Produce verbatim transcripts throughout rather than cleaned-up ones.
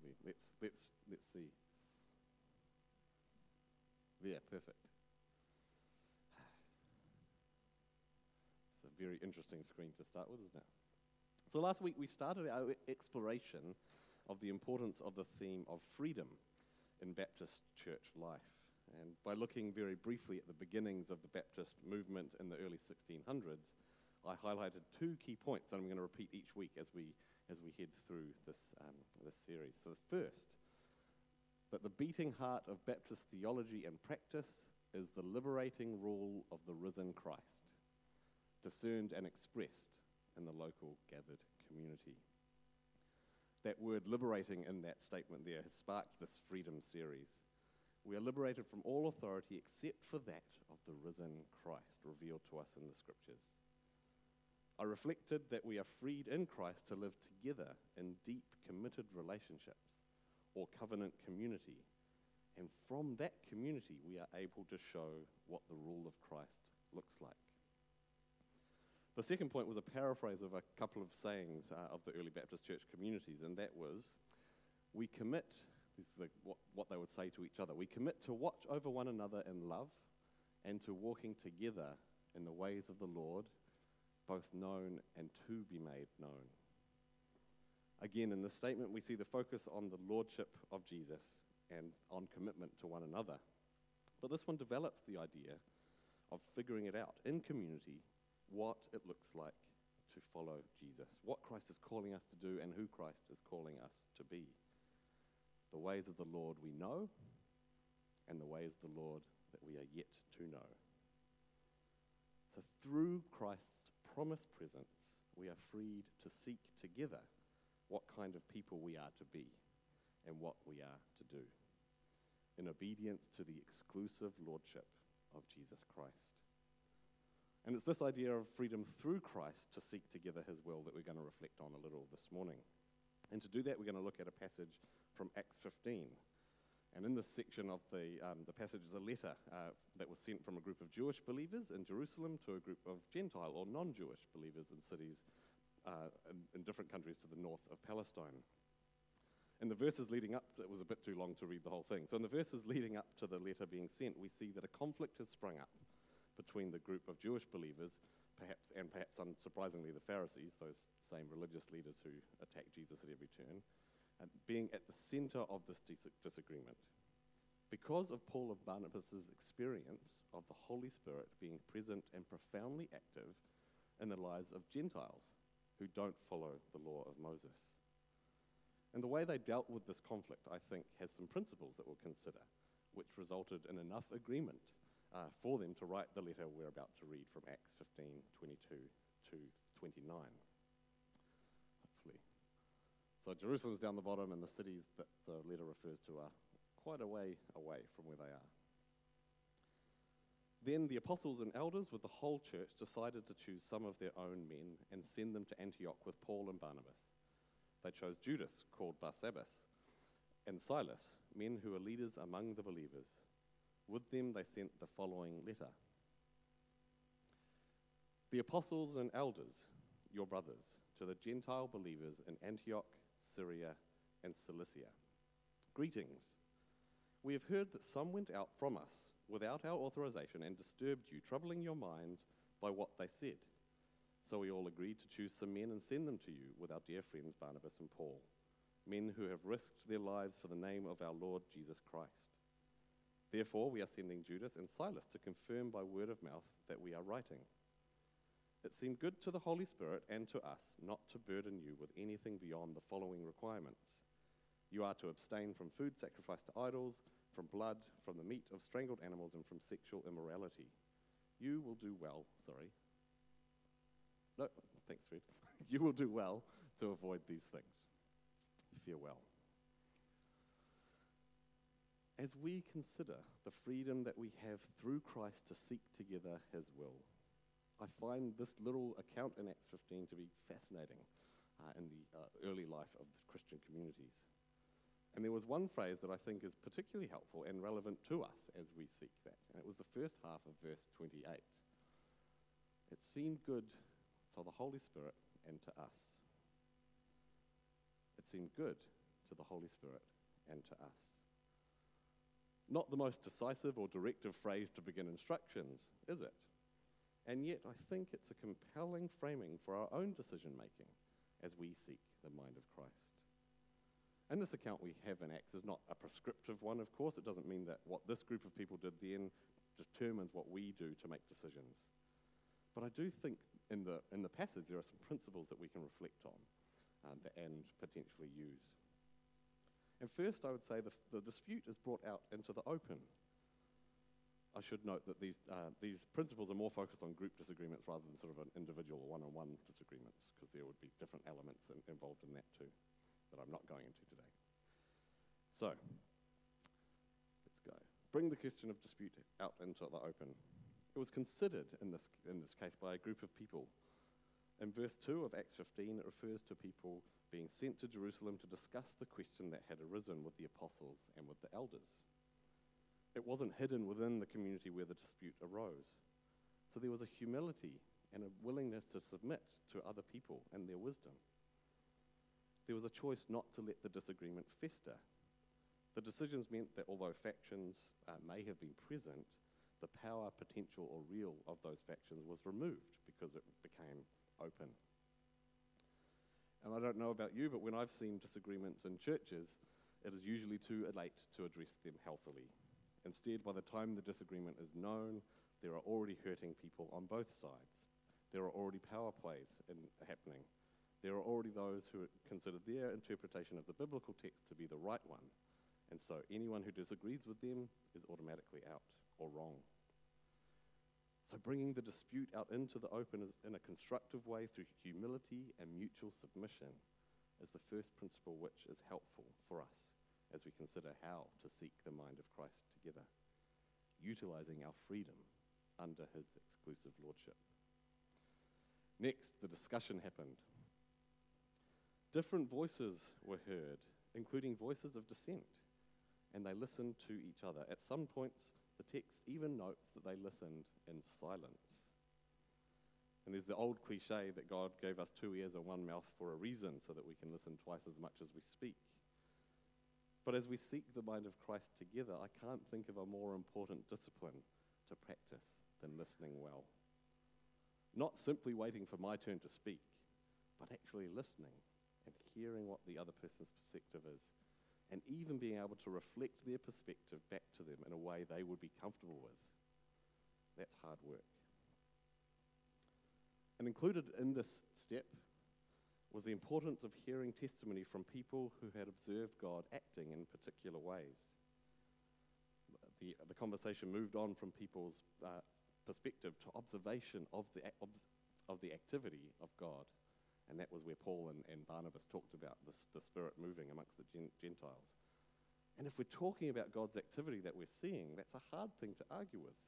we? Let's let's let's see. Yeah, perfect. It's a very interesting screen to start with, isn't it? So last week we started our exploration of the importance of the theme of freedom in Baptist church life. And by looking very briefly at the beginnings of the Baptist movement in the early sixteen hundreds, I highlighted two key points that I'm going to repeat each week as we as we head through this um, this series. So the first, that the beating heart of Baptist theology and practice is the liberating rule of the risen Christ, discerned and expressed in the local gathered community. That word liberating in that statement there has sparked this freedom series. We are liberated from all authority except for that of the risen Christ revealed to us in the scriptures. I reflected that we are freed in Christ to live together in deep, committed relationships or covenant community. And from that community, we are able to show what the rule of Christ looks like. The second point was a paraphrase of a couple of sayings uh, of the early Baptist church communities, and that was, we commit, this is the, what, what they would say to each other, we commit to watch over one another in love and to walking together in the ways of the Lord, both known and to be made known. Again, in this statement, we see the focus on the lordship of Jesus and on commitment to one another. But this one develops the idea of figuring it out in community, what it looks like to follow Jesus, what Christ is calling us to do and who Christ is calling us to be. The ways of the Lord we know, and the ways of the Lord that we are yet to know. So through Christ's promised presence, we are freed to seek together what kind of people we are to be and what we are to do, in obedience to the exclusive lordship of Jesus Christ. And it's this idea of freedom through Christ to seek together his will that we're going to reflect on a little this morning. And to do that, we're going to look at a passage from Acts fifteen. And in this section of the, um, the passage is a letter uh, that was sent from a group of Jewish believers in Jerusalem to a group of Gentile or non-Jewish believers in cities uh, in, in different countries to the north of Palestine. In the verses leading up, to, it was a bit too long to read the whole thing. So in the verses leading up to the letter being sent, we see that a conflict has sprung up between the group of Jewish believers, perhaps, and perhaps unsurprisingly the Pharisees, those same religious leaders who attack Jesus at every turn, uh, being at the center of this dis- disagreement. Because of Paul and Barnabas' experience of the Holy Spirit being present and profoundly active in the lives of Gentiles who don't follow the law of Moses. And the way they dealt with this conflict, I think, has some principles that we'll consider, which resulted in enough agreement Uh, for them to write the letter we're about to read from Acts fifteen, twenty-two to twenty-nine, hopefully. So Jerusalem's down the bottom, and the cities that the letter refers to are quite a way away from where they are. Then the apostles and elders with the whole church decided to choose some of their own men and send them to Antioch with Paul and Barnabas. They chose Judas, called Barsabbas, and Silas, men who were leaders among the believers. With them they sent the following letter. The apostles and elders, your brothers, to the Gentile believers in Antioch, Syria, and Cilicia. Greetings. We have heard that some went out from us without our authorization and disturbed you, troubling your minds by what they said. So we all agreed to choose some men and send them to you with our dear friends Barnabas and Paul, men who have risked their lives for the name of our Lord Jesus Christ. Therefore, we are sending Judas and Silas to confirm by word of mouth that we are writing. It seemed good to the Holy Spirit and to us not to burden you with anything beyond the following requirements. You are to abstain from food sacrificed to idols, from blood, from the meat of strangled animals, and from sexual immorality. You will do well, sorry. No, thanks, Fred. You will do well to avoid these things. Farewell. As we consider the freedom that we have through Christ to seek together his will, I find this little account in Acts fifteen to be fascinating uh, in the uh, early life of the Christian communities. And there was one phrase that I think is particularly helpful and relevant to us as we seek that, and it was the first half of verse twenty-eight. It seemed good to the Holy Spirit and to us. It seemed good to the Holy Spirit and to us. Not the most decisive or directive phrase to begin instructions, is it? And yet I think it's a compelling framing for our own decision-making as we seek the mind of Christ. And this account we have in Acts is not a prescriptive one, of course. It doesn't mean that what this group of people did then determines what we do to make decisions. But I do think in the in the passage there are some principles that we can reflect on um, and potentially use. And first, I would say the, the dispute is brought out into the open. I should note that these uh, these principles are more focused on group disagreements rather than sort of an individual or one-on-one disagreements, because there would be different elements in, involved in that too, that I'm not going into today. So, let's go. Bring the question of dispute out into the open. It was considered in this in this case by a group of people. In verse two of Acts fifteen, it refers to people being sent to Jerusalem to discuss the question that had arisen with the apostles and with the elders. It wasn't hidden within the community where the dispute arose. So there was a humility and a willingness to submit to other people and their wisdom. There was a choice not to let the disagreement fester. The decisions meant that although factions uh, may have been present, the power, potential, or real of those factions was removed because it became open. And I don't know about you, but when I've seen disagreements in churches, it is usually too late to address them healthily. Instead, by the time the disagreement is known, there are already hurting people on both sides. There are already power plays in, happening. There are already those who consider their interpretation of the biblical text to be the right one. And so anyone who disagrees with them is automatically out or wrong. So bringing the dispute out into the open is in a constructive way through humility and mutual submission is the first principle which is helpful for us as we consider how to seek the mind of Christ together, utilizing our freedom under his exclusive lordship. Next, the discussion happened. Different voices were heard, including voices of dissent, and they listened to each other. At some points, the text even notes that they listened in silence. And there's the old cliche that God gave us two ears and one mouth for a reason, so that we can listen twice as much as we speak. But as we seek the mind of Christ together, I can't think of a more important discipline to practice than listening well. Not simply waiting for my turn to speak, but actually listening and hearing what the other person's perspective is, and even being able to reflect their perspective back to them in a way they would be comfortable with. That's hard work. And included in this step was the importance of hearing testimony from people who had observed God acting in particular ways. The, the conversation moved on from people's uh, perspective to observation of the, of the activity of God. And that was where Paul and, and Barnabas talked about this, the Spirit moving amongst the gen- Gentiles. And if we're talking about God's activity that we're seeing, that's a hard thing to argue with.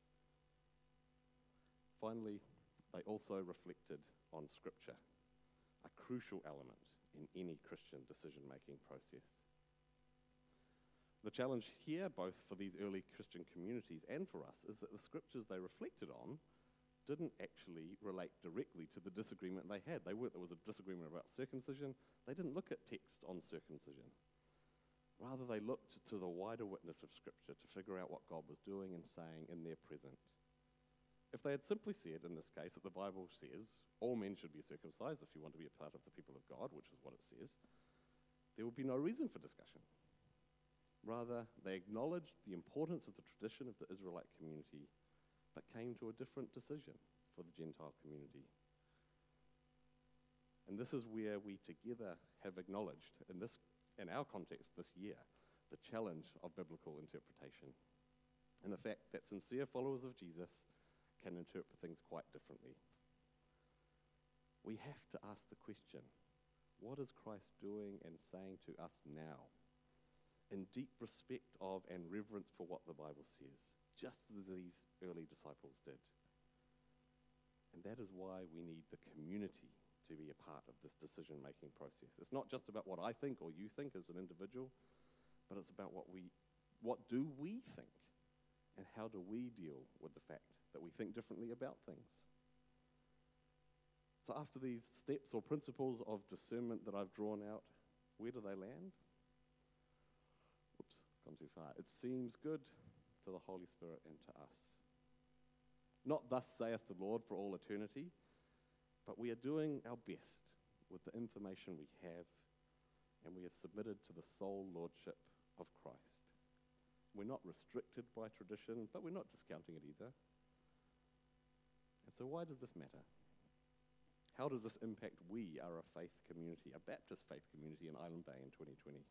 Finally, they also reflected on Scripture, a crucial element in any Christian decision-making process. The challenge here, both for these early Christian communities and for us, is that the Scriptures they reflected on didn't actually relate directly to the disagreement they had. They were, there was a disagreement about circumcision. They didn't look at text on circumcision. Rather, they looked to the wider witness of Scripture to figure out what God was doing and saying in their present. If they had simply said, in this case, that the Bible says all men should be circumcised if you want to be a part of the people of God, which is what it says, there would be no reason for discussion. Rather, they acknowledged the importance of the tradition of the Israelite community, but came to a different decision for the Gentile community. And this is where we together have acknowledged, in this, in our context this year, the challenge of biblical interpretation, and the fact that sincere followers of Jesus can interpret things quite differently. We have to ask the question, what is Christ doing and saying to us now, in deep respect of and reverence for what the Bible says, just as these early disciples did? And that is why we need the community to be a part of this decision-making process. It's not just about what I think or you think as an individual, but it's about what we, what do we think, and how do we deal with the fact that we think differently about things. So after these steps or principles of discernment that I've drawn out, where do they land? Gone too far. It seems good to the Holy Spirit and to us. Not thus saith the Lord for all eternity, but we are doing our best with the information we have, and we have submitted to the sole lordship of Christ. We're not restricted by tradition, but we're not discounting it either. And so why does this matter? How does this impact we are a faith community, a Baptist faith community in Island Bay in twenty twenty?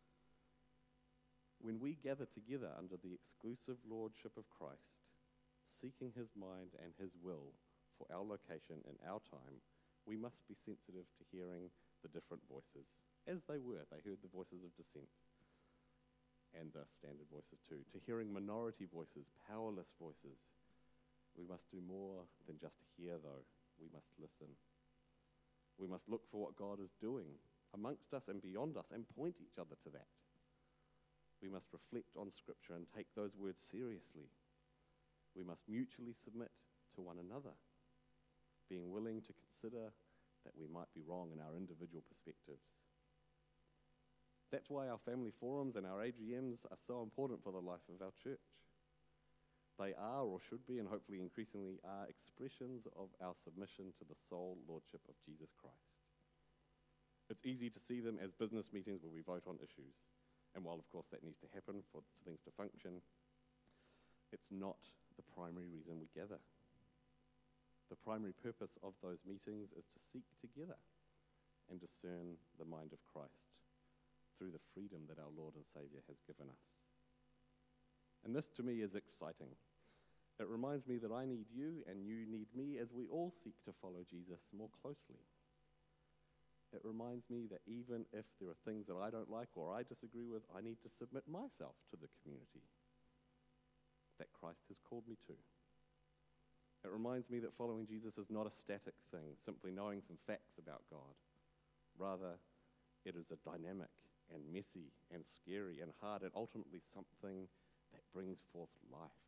When we gather together under the exclusive lordship of Christ, seeking his mind and his will for our location and our time, we must be sensitive to hearing the different voices, as they were. They heard the voices of dissent and the standard voices too. To hearing minority voices, powerless voices, we must do more than just hear, though. We must listen. We must look for what God is doing amongst us and beyond us and point each other to that. We must reflect on Scripture and take those words seriously. We must mutually submit to one another, being willing to consider that we might be wrong in our individual perspectives. That's why our family forums and our A G Ms are so important for the life of our church. They are, or should be, and hopefully increasingly are, expressions of our submission to the sole lordship of Jesus Christ. It's easy to see them as business meetings where we vote on issues. And while, of course, that needs to happen for, for things to function, it's not the primary reason we gather. The primary purpose of those meetings is to seek together and discern the mind of Christ through the freedom that our Lord and Saviour has given us. And this, to me, is exciting. It reminds me that I need you and you need me as we all seek to follow Jesus more closely. It reminds me that even if there are things that I don't like or I disagree with, I need to submit myself to the community that Christ has called me to. It reminds me that following Jesus is not a static thing, simply knowing some facts about God. Rather, it is a dynamic and messy and scary and hard and ultimately something that brings forth life.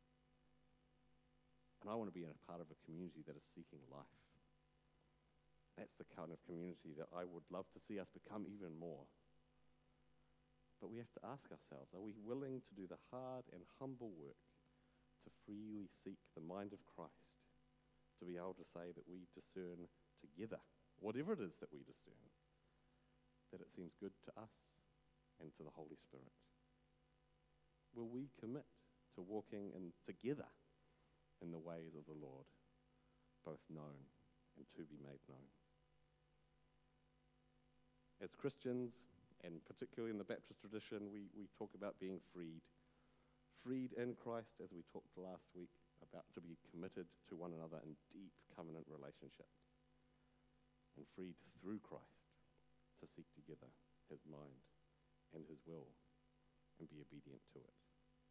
And I want to be a part of a community that is seeking life. That's the kind of community that I would love to see us become even more. But we have to ask ourselves, are we willing to do the hard and humble work to freely seek the mind of Christ, to be able to say that we discern together, whatever it is that we discern, that it seems good to us and to the Holy Spirit? Will we commit to walking in together in the ways of the Lord, both known and to be made known? As Christians, and particularly in the Baptist tradition, we, we talk about being freed. Freed in Christ, as we talked last week, about to be committed to one another in deep covenant relationships. And freed through Christ to seek together his mind and his will and be obedient to it.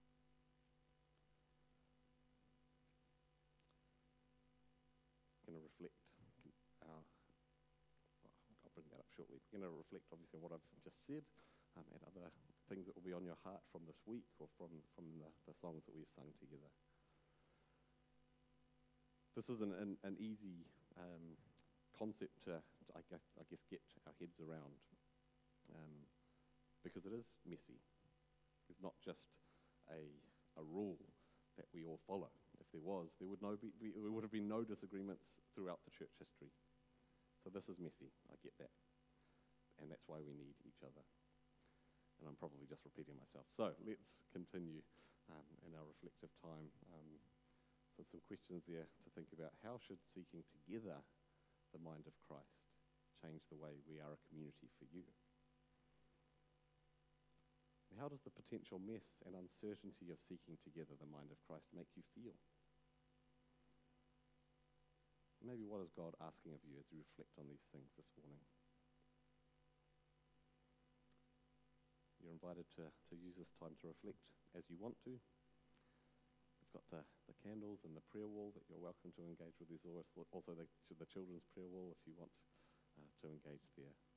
I'm going to reflect. Uh, I'll bring that up shortly. We're going to reflect, obviously, on what I've just said um, and other things that will be on your heart from this week or from, from the, the songs that we've sung together. This isn't an, an easy um, concept to, to I, guess, I guess, get our heads around um, because it is messy. It's not just a, a rule that we all follow. If there was, there would, no be, there would have been no disagreements throughout the church history. So this is messy, I get that. And that's why we need each other. And I'm probably just repeating myself. So let's continue um, in our reflective time. Um, so some questions there to think about. How should seeking together the mind of Christ change the way we are a community for you? And how does the potential mess and uncertainty of seeking together the mind of Christ make you feel? Maybe what is God asking of you as you reflect on these things this morning? You're invited to, to use this time to reflect as you want to. We've got the, the candles and the prayer wall that you're welcome to engage with. There's also the, the children's prayer wall if you want uh, to engage there.